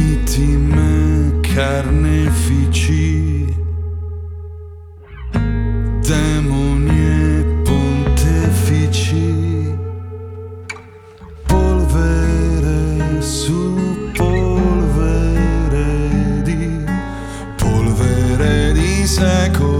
vittime carnefici, demoni e pontefici, polvere su polvere di secoli.